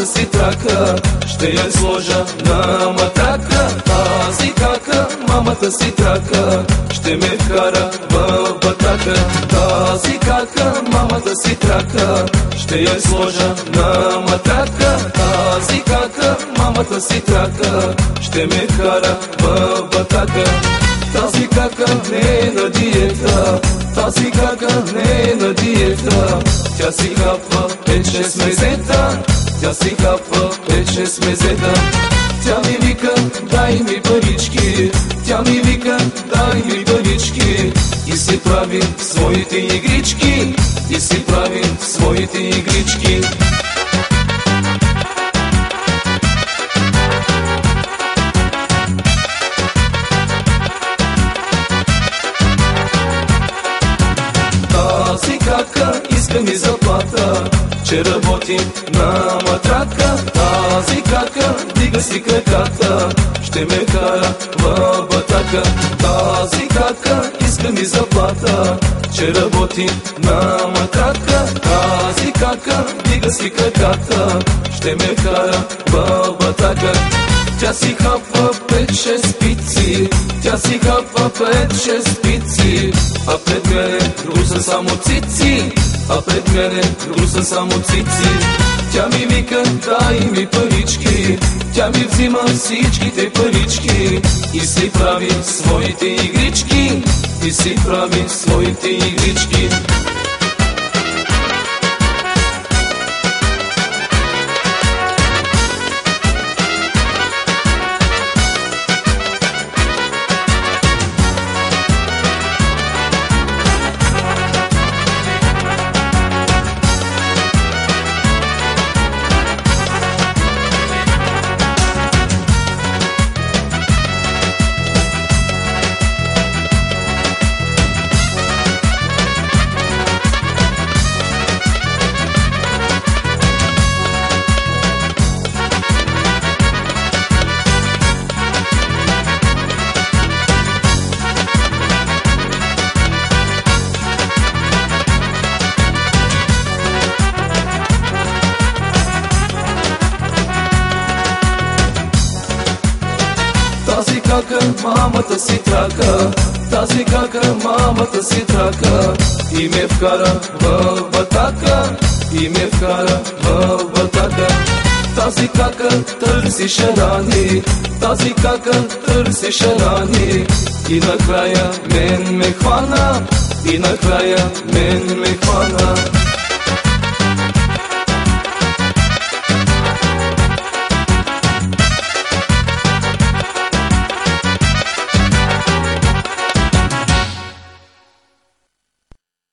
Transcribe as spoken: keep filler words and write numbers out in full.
мамата си трака, ще я сложа на матрака. Тази кака, мамата си трака, ще ме вкара в батака. Тази кака, мамата си трака, ще я сложа на матрака. Тази кака, мамата си трака, ще ме вкара в батака. Тази кака не е на диета, тази кака не е на диета. Тя си хапва пет-шест мезета, тя си хапва пет-шест мезета. Тя ми вика, дай ми парички, тя ми вика, дай ми парички. И си прави своите игрички, и си прави своите игрички. Тази кака иска ми заплата, че работи на матрака. Тази кака дига си краката, ще ме кара в батака. Тази кака иска ми заплата, че работи на матрака. Тази кака дига си краката, ще ме кара в батака. Тя си хапва пет-шест пици, тя си хапва пет-шест пици, а пред мене друса само цици, а пред мене друса само цици. Тя ми вика, дай ми парички, тя ми взима всичките парички. И си прави своите игрички, и си прави своите игрички. Тази кака, мамата си трака, тази кака, мамата си трака. И ме вкара в батака, и ме вкара в батака. Тази кака търси шарани, тази кака търси шарани. И накрая мен ме хвана, и накрая мен ме хвана.